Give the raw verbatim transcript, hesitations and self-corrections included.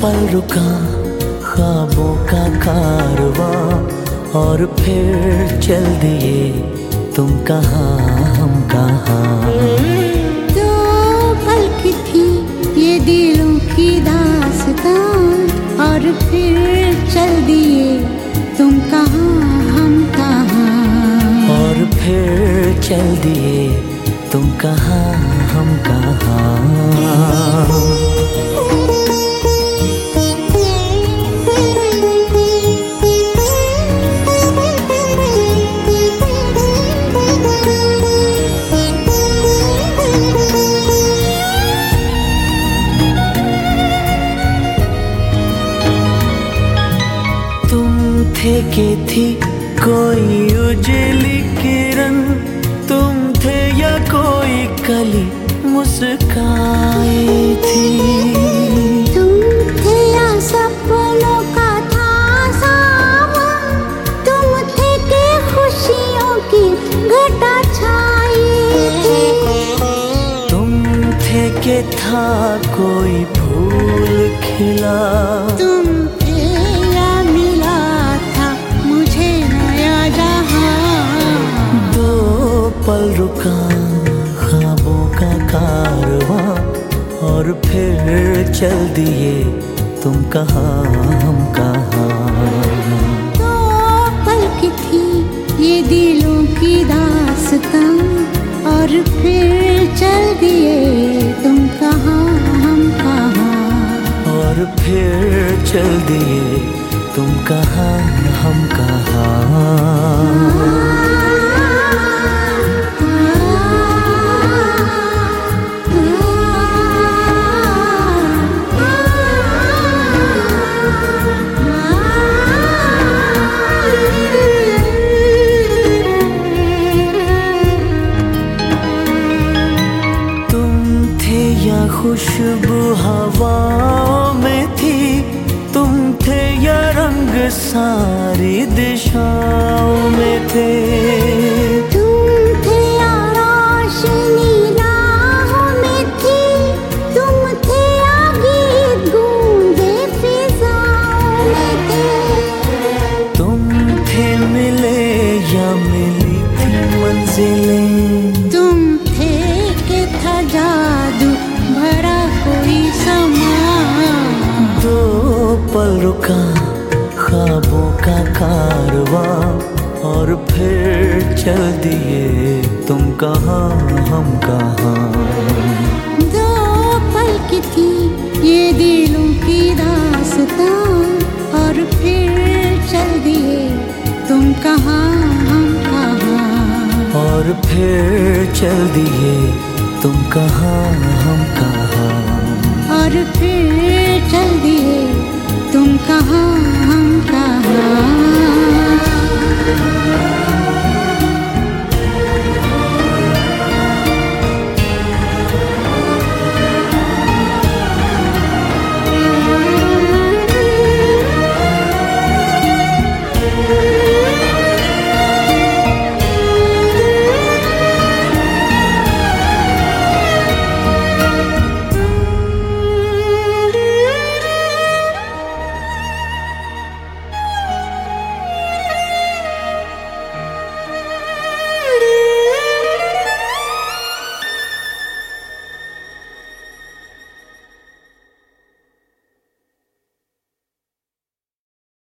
पल रुका ख्वाबों का कारवां, और फिर चल दिए तुम कहाँ हम कहाँ। दो पल की थी ये दिलों की दास्तां, और फिर चल दिए तुम कहाँ हम कहाँ। और फिर चल दिए तुम कहाँ हम कहाँ। थे के थी कोई उजली किरण, तुम थे या कोई कली मुस्काई थी। तुम थे या सपनों का था सावन, तुम थे के खुशियों की घटा छाई थी। तुम थे के था कोई फूल खिला, तुम पल रुका ख्वाबों का कारवां, और फिर चल दिए तुम कहाँ हम कहाँ। दो पल की थी ये दिलों की दास्तां, और फिर चल दिए तुम कहाँ हम कहाँ। और फिर चल दिए तुम कहाँ हम कहाँ। खुशबू हवाओं में थी, तुम थे या रंग सारी दिशाओं में थे। तुम थे या रोशनी राहों में थी, तुम थे या गीत गूंजे फिजाओं में थे। तुम थे मिले या मिली थी मंजिलें, तुम थे के था जादू भरा कोई समा। दो पल रुका ख्वाबों का कारवां, और फिर चल दिए तुम कहाँ हम कहाँ। दो पल की थी ये दिलों की दास्तां, और फिर चल दिए तुम कहाँ हम कहाँ। और फिर चल दिए तुम कहाँ हम कहाँ। और फिर चल दिए तुम कहाँ हम कहाँ।